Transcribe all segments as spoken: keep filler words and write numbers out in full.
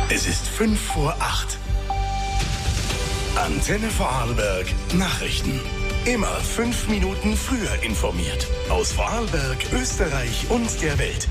Es ist fünf vor acht. Antenne Vorarlberg Nachrichten. Immer fünf Minuten früher informiert. Aus Vorarlberg, Österreich und der Welt.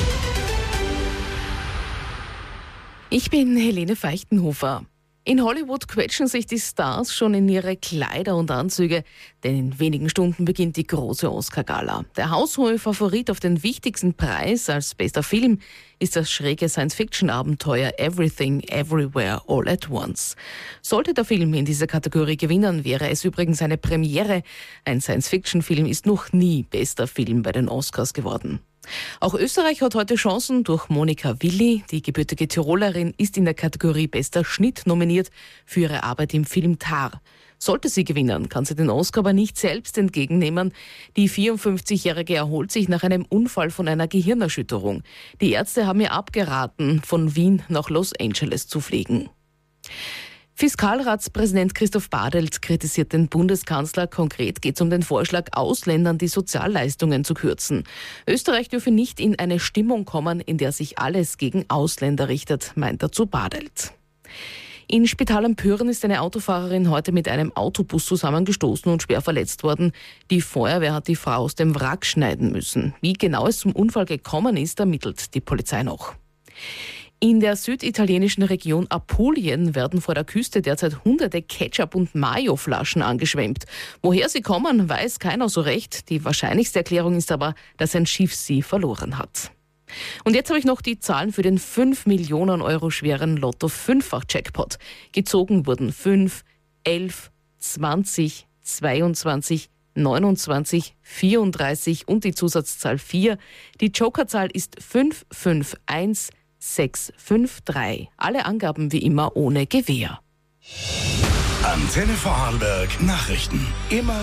Ich bin Helene Feichtenhofer. In Hollywood quetschen sich die Stars schon in ihre Kleider und Anzüge, denn in wenigen Stunden beginnt die große Oscar-Gala. Der haushohe Favorit auf den wichtigsten Preis als bester Film ist das schräge Science-Fiction-Abenteuer Everything, Everywhere, All at Once. Sollte der Film in dieser Kategorie gewinnen, wäre es übrigens eine Premiere. Ein Science-Fiction-Film ist noch nie bester Film bei den Oscars geworden. Auch Österreich hat heute Chancen. Durch Monika Willi, die gebürtige Tirolerin, ist in der Kategorie Bester Schnitt nominiert für ihre Arbeit im Film Tar. Sollte sie gewinnen, kann sie den Oscar aber nicht selbst entgegennehmen. Die vierundfünfzigjährige erholt sich nach einem Unfall von einer Gehirnerschütterung. Die Ärzte haben ihr abgeraten, von Wien nach Los Angeles zu fliegen. Fiskalratspräsident Christoph Badelt kritisiert den Bundeskanzler. Konkret geht es um den Vorschlag, Ausländern die Sozialleistungen zu kürzen. Österreich dürfe nicht in eine Stimmung kommen, in der sich alles gegen Ausländer richtet, meint er zu Badelt. In Spital am Pyhren ist eine Autofahrerin heute mit einem Autobus zusammengestoßen und schwer verletzt worden. Die Feuerwehr hat die Frau aus dem Wrack schneiden müssen. Wie genau es zum Unfall gekommen ist, ermittelt die Polizei noch. In der süditalienischen Region Apulien werden vor der Küste derzeit hunderte Ketchup- und Mayo-Flaschen angeschwemmt. Woher sie kommen, weiß keiner so recht. Die wahrscheinlichste Erklärung ist aber, dass ein Schiff sie verloren hat. Und jetzt habe ich noch die Zahlen für den fünf Millionen Euro schweren Lotto-Fünffach-Jackpot. Gezogen wurden fünf, elf, zwanzig, zweiundzwanzig, neunundzwanzig, vierunddreißig und die Zusatzzahl vier. Die Jokerzahl ist fünf fünf eins sechs fünf drei. Alle Angaben wie immer ohne Gewähr. Antenne Vorarlberg Nachrichten. Immer